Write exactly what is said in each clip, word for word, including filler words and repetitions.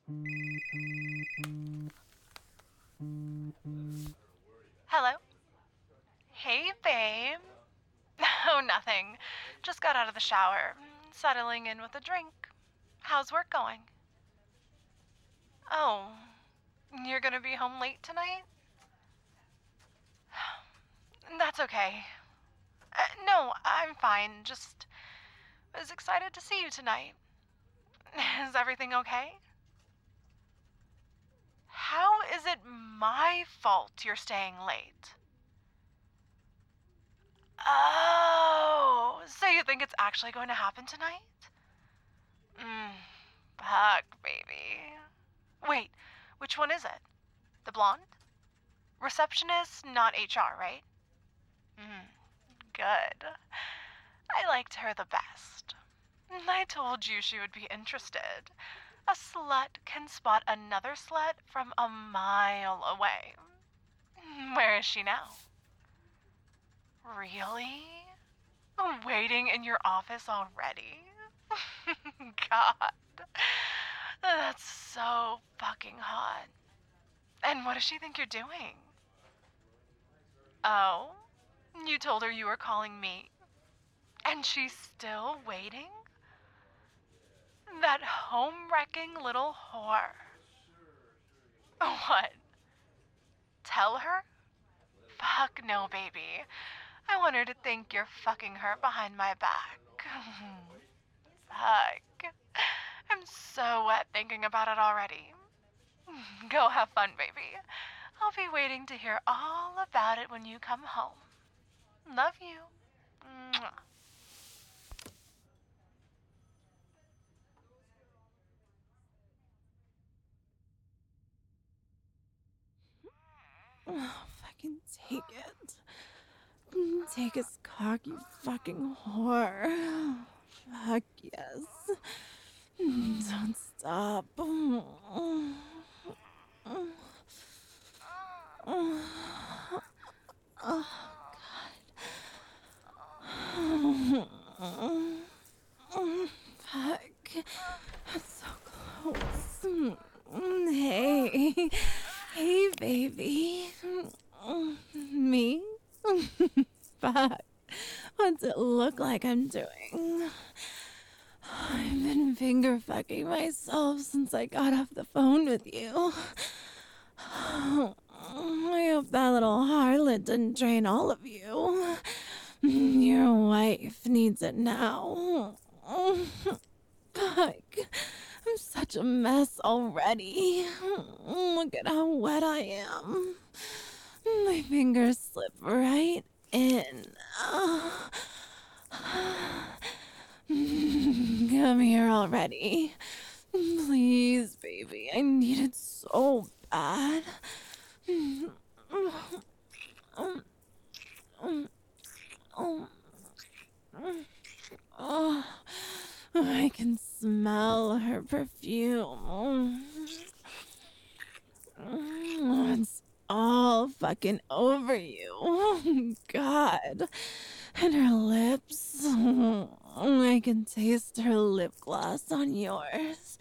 Hello? Hey, babe. Oh, nothing. Just got out of the shower, settling in with a drink. How's work going? Oh, you're gonna be home late tonight? That's okay. Uh, no, I'm fine. Just was excited to see you tonight. Is everything okay? How is it my fault you're staying late? Oh, so you think it's actually going to happen tonight? Mm, fuck, baby. Wait, which one is it? The blonde? Receptionist, not H R, right? Mm, good. I liked her the best. I told you she would be interested. A slut can spot another slut from a mile away. Where is she now? Really? Waiting in your office already? God. That's so fucking hot. And what does she think you're doing? Oh? You told her you were calling me? And she's still waiting? That home-wrecking little whore. What? Tell her? Fuck no, baby. I want her to think you're fucking her behind my back. Fuck. I'm so wet thinking about it already. Go have fun, baby. I'll be waiting to hear all about it when you come home. Love you. Mwah. Oh, fucking take it. Take his cock, you fucking whore. Fuck yes. Don't stop. Oh, God. Fuck. So close. Hey. Hey, baby. Me? Fuck. What's it look like I'm doing? I've been finger fucking myself since I got off the phone with you. I hope that little harlot didn't drain all of you. Your wife needs it now. Fuck. I'm such a mess already. Look at how wet I am. My fingers slip right in. Come here already. Please, baby. I need it so bad. Oh, I can smell her perfume. It's all fucking over you. God. And her lips. I can taste her lip gloss on yours.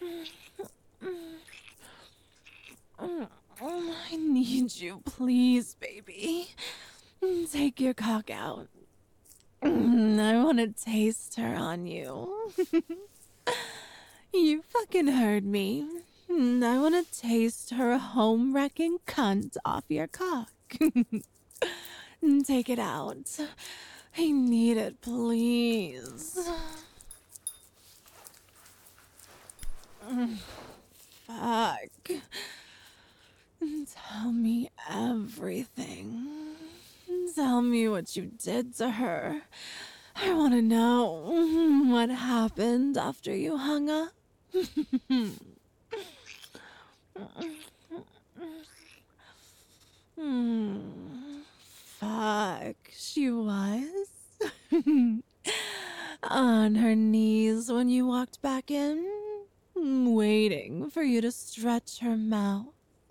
I need you, please, baby. Take your cock out. I want to taste her on you. You fucking heard me. I want to taste her home-wrecking cunt off your cock. Take it out. I need it, please. Fuck. Tell me everything. Tell me what you did to her. I want to know what happened after you hung up. Hmm. Fuck, she was on her knees when you walked back in, waiting for you to stretch her mouth.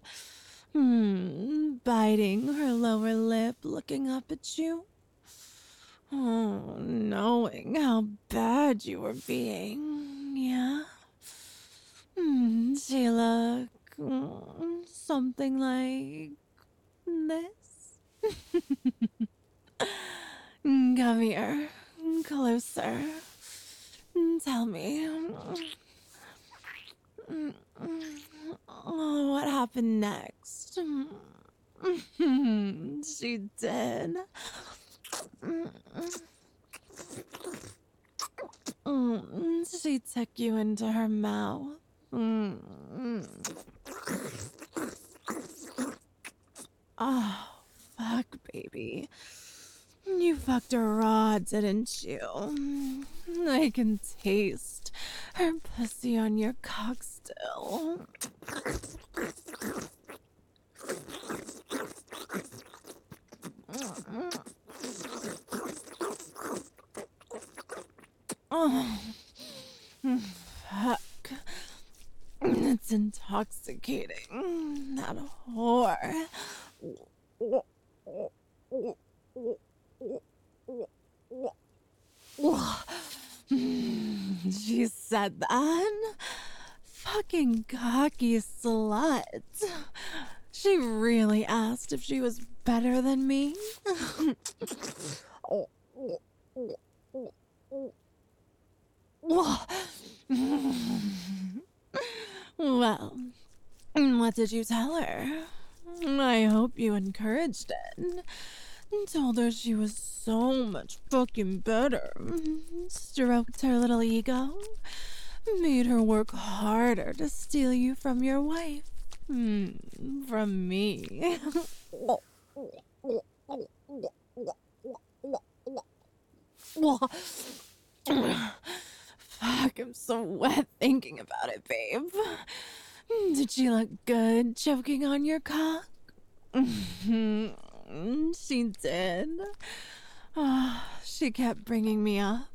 Hmm, biting her lower lip, looking up at you. Oh, knowing how bad you were being, yeah? Mm, she look mm, something like this. Mm, Come here, closer. Mm, Tell me, mm, mm, oh, what happened next? Mm, She did. Mm, mm, She took you into her mouth. Mm, mm. Oh, fuck, baby. You fucked her raw, didn't you? I can taste her pussy on your cock still. Oh, fuck. It's intoxicating. That whore. She said that? Fucking cocky slut. She really asked if she was better than me? Well, what did you tell her? I hope you encouraged it. Told her she was so much fucking better. Stroked her little ego. Made her work harder to steal you from your wife. Hmm, from me. Fuck, I'm so wet thinking about it, babe. Did she look good choking on your cock? She did. Oh, she kept bringing me up.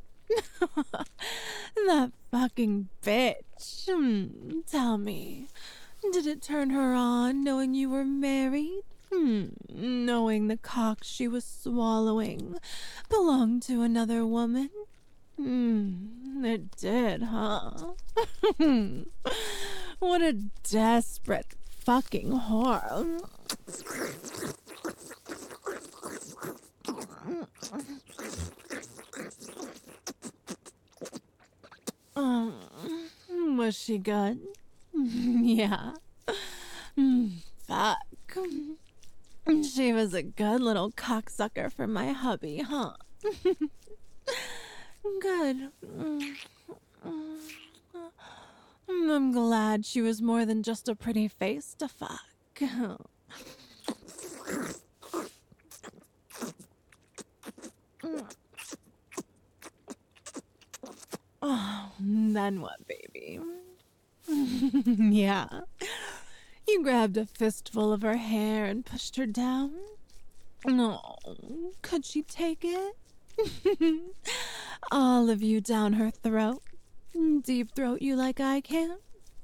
That fucking bitch. Hmm, tell me, did it turn her on knowing you were married? Hmm, knowing the cock she was swallowing belonged to another woman? Hmm, it did, huh? What a desperate fucking whore. Um, was she good? Yeah. Mm, Fuck. She was a good little cocksucker for my hubby, huh? Good. Mm, mm, I'm glad she was more than just a pretty face to fuck. Oh, then what, baby? Yeah. You grabbed a fistful of her hair and pushed her down? No, could she take it? All of you down her throat? Deep throat you like I can?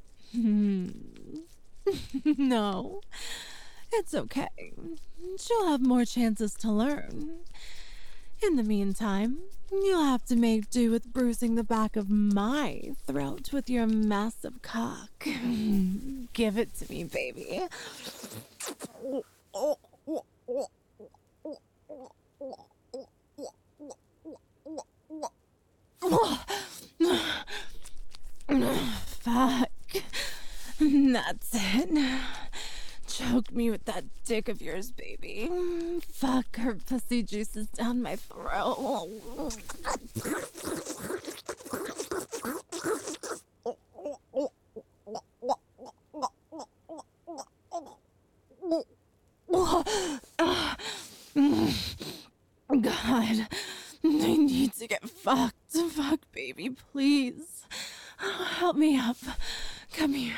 No, it's okay. She'll have more chances to learn. In the meantime, you'll have to make do with bruising the back of my throat with your massive cock. Give it to me, baby. Fuck. That's it. Choke me with that dick of yours, baby. Fuck her pussy juices down my throat. God, I need to get fucked. Fuck, baby, please. Help me up. Come here.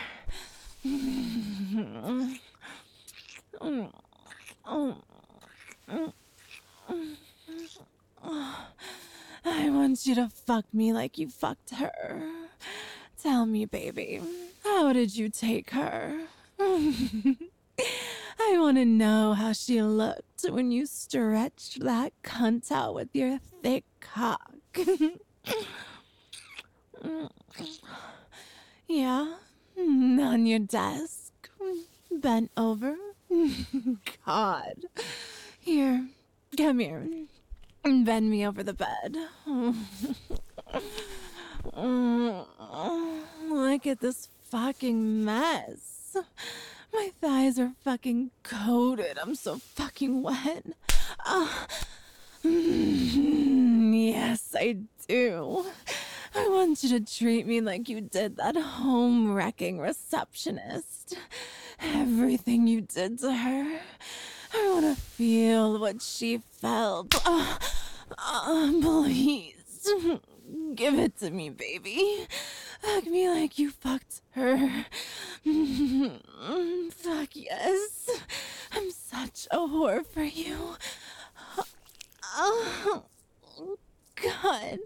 I want you to fuck me like you fucked her. Tell me, baby, how did you take her? I want to know how she looked when you stretched that cunt out with your thick cock. Yeah, on your desk, bent over. God. Here, come here. Bend me over the bed. Look at this fucking mess. My thighs are fucking coated. I'm so fucking wet. Uh, yes, I do. I want you to treat me like you did that home-wrecking receptionist. Everything you did to her. I want to feel what she felt. Uh, uh, please. Give it to me, baby. Fuck me like you fucked her. Fuck yes. I'm such a whore for you. Oh, God.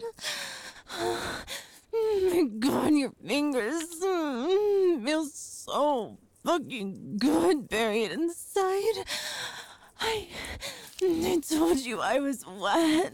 My God, your fingers feel so fucking good buried inside. I, I told you I was wet.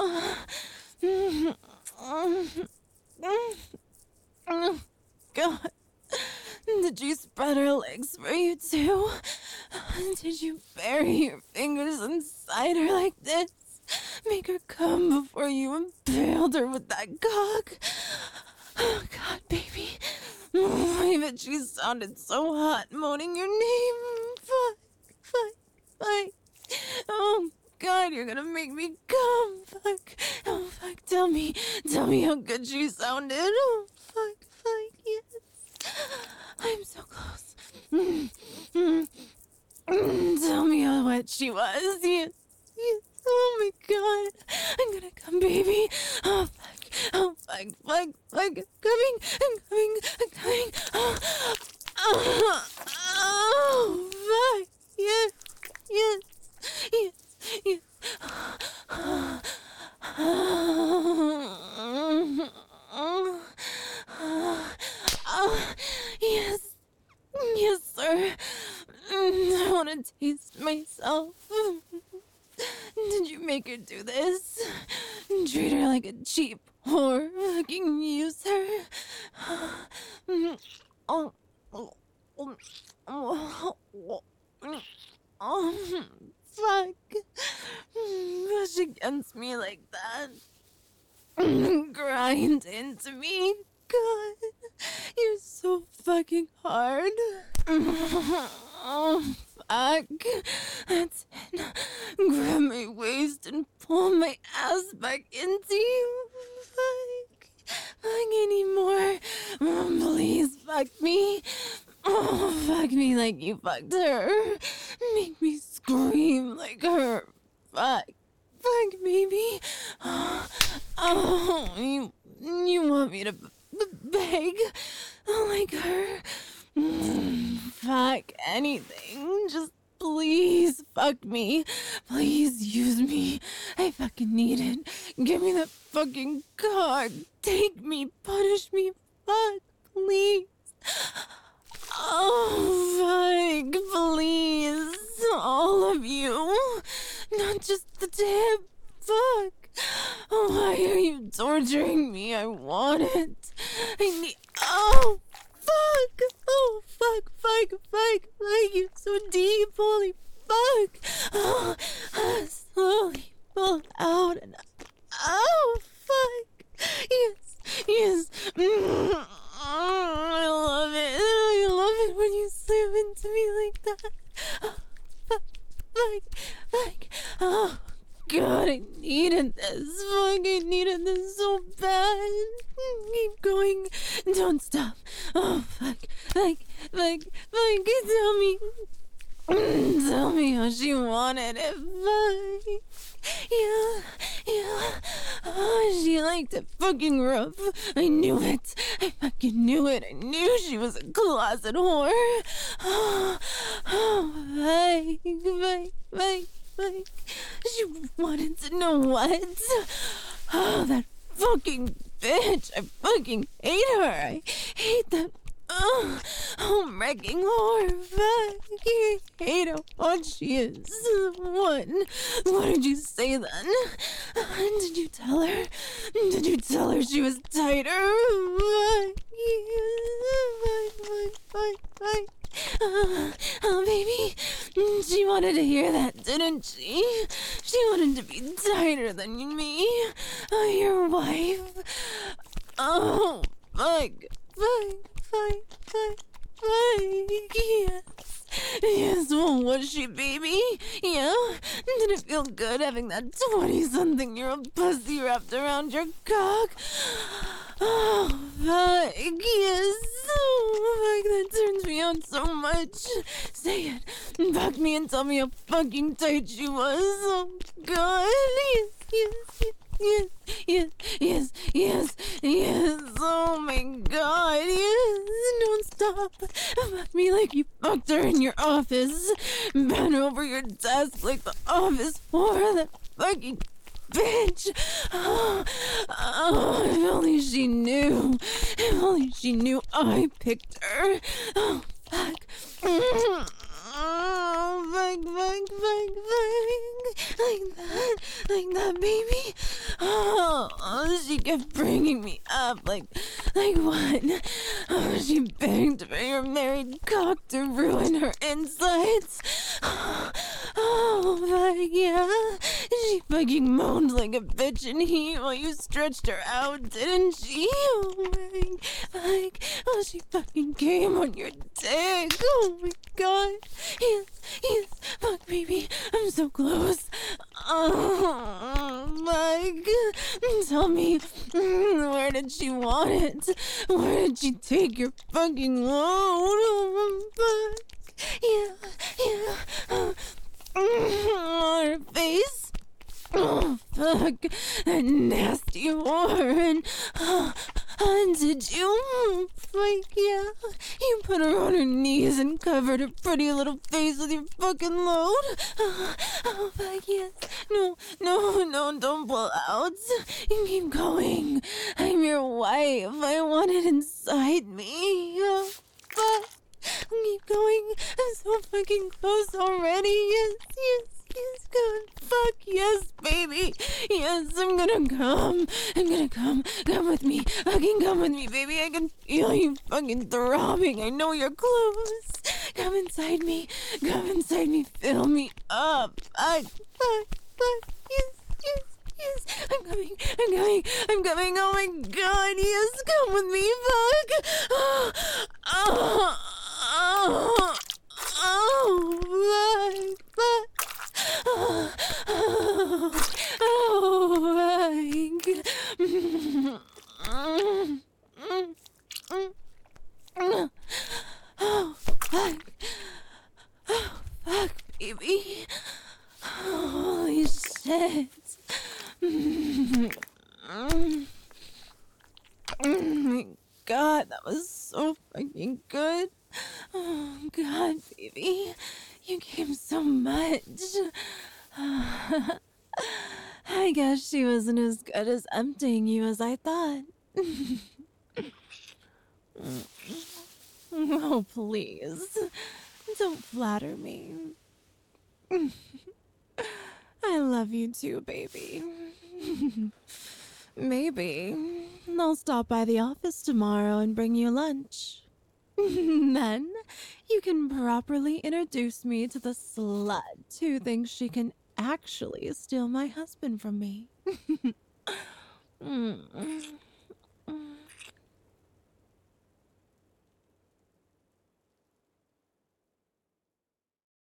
God, did you spread her legs for you too? Did you bury your fingers inside her like this? Make her come before you impaled her with that cock? Oh, God, baby. I bet she sounded so hot moaning your name. Fuck, fuck, fuck. Oh, God, you're gonna make me come. Fuck. Oh, fuck. Tell me. Tell me how good she sounded. Oh, fuck, fuck, yes. I'm so close. Mm, mm, mm. Tell me how wet she was. Yes, yes. Oh, my God. I'm gonna come, baby. Oh, fuck. Oh, fuck, fuck, fuck. I'm coming. I'm coming. I'm coming. Oh, oh, oh fuck. Yes, yes, yes. Yes. Oh, yes. Yes, sir. I want to taste myself. Did you make her do this? Treat her like a cheap whore. Fucking use her. Oh. Oh. Oh. Oh. Fuck. Push against me like that. Grind into me. God. You're so fucking hard. Oh, fuck. That's it. Grab my waist and pull my ass back into you. Fuck. Fuck anymore. Oh, please fuck me. Oh, fuck me like you fucked her. Make me scream like her. Fuck. Fuck, baby. Oh, oh you, you want me to b- b- beg like her? Mm, fuck anything. Just please fuck me. Please use me. I fucking need it. Give me that fucking cock. Take me. Punish me. Fuck. Please. Oh, fuck, please. All of you. Not just the tip. Fuck. Why are you torturing me? I want it. I need. Oh, fuck. Oh, fuck, fuck, fuck, fuck. You're so deep. Holy fuck. Oh, I slowly pull out and. Oh, fuck. Yes, yes. Mm. Oh, I love it. I love it when you slam into me like that. Oh, fuck, fuck, fuck. Oh, God, I needed this. Fuck, I needed this so bad. Keep going. Don't stop. Oh, fuck, fuck, fuck, fuck. Tell me. Tell me how she wanted it. Fuck. Yeah, yeah. Oh, she liked it fucking rough. I knew it. I fucking knew it. I knew she was a closet whore. Oh, oh, fake, fake, fake, fake. She wanted to know what? Oh, that fucking bitch. I fucking hate her. I hate that Oh, oh, wrecking whore. Fuck. I hate how hot she is. What? What did you say then? Did you tell her? Did you tell her she was tighter? Fuck. Fuck, fuck, fuck. Uh, oh, baby, she wanted to hear that, didn't she? She wanted to be tighter than me. Oh, your wife. Oh, fuck, fuck, fuck, fuck, fuck, yes. Yes, well, was she, baby? Yeah? Did it feel good having that twenty-something-year-old pussy wrapped around your cock? Oh, fuck, yes. Oh, fuck, that turns me on so much. Say it. Fuck me and tell me how fucking tight she was. Oh, God. Yes, yes, yes. Yes, yes, yes, yes, yes, oh my God, yes, don't stop. Fuck me like you fucked her in your office. Bend over your desk like the office whore, that fucking bitch. Oh, oh, if only she knew. If only she knew I picked her. Oh, fuck. Oh, fuck, fuck, fuck, fuck. Like that, like that, baby. Oh, she kept bringing me up. Like, like what? Oh, she begged for your married cock to ruin her insides. Oh, fuck, yeah. She fucking moaned like a bitch in heat while you stretched her out, didn't she? Oh, my, fuck. Oh, she fucking came on your dick. Oh, my God. Yes, yes, fuck, baby. I'm so close. Oh, fuck. Tell me, where did she want it? Where did she take your fucking load? Oh, fuck. Yeah, yeah. Oh, on her face. Oh, fuck. That nasty Warren. Oh, and did you? Like, yeah. You put her on her knees and covered her pretty little face with your fucking load. Oh, oh, fuck, yes. No, no, no, don't pull out. You keep going. I'm your wife. I want it inside me. Oh, fuck. Keep going. I'm so fucking close already. Yes, yes. Yes, God, fuck, yes, baby. Yes, I'm gonna come. I'm gonna come. Come with me. Fucking come with me, baby. I can feel you fucking throbbing. I know you're close. Come inside me. Come inside me. Fill me up. Fuck, fuck, fuck. Yes, yes, yes. I'm coming. I'm coming. I'm coming. Oh my God, yes. Come with me. Fuck. Oh, oh, oh, oh, fuck, fuck. Oh, oh, oh, fuck. Oh, fuck. Oh, fuck, baby. Holy shit. Oh my God, that was so fucking good. Oh, God, baby. You gave so much. I guess she wasn't as good as emptying you as I thought. Oh, please. Don't flatter me. I love you too, baby. Maybe I'll stop by the office tomorrow and bring you lunch. Then you can properly introduce me to the slut who thinks she can actually steal my husband from me. Mm.